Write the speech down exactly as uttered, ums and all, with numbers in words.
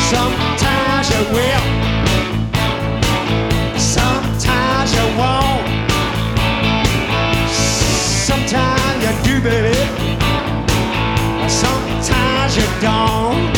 Sometimes you will, sometimes you won't. Sometimes you do, baby, sometimes you don't.